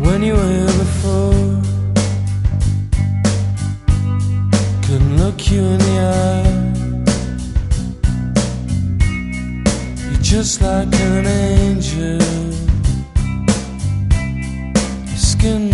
when you were before. Couldn't look you in the eye. You're just like an angel. Your skin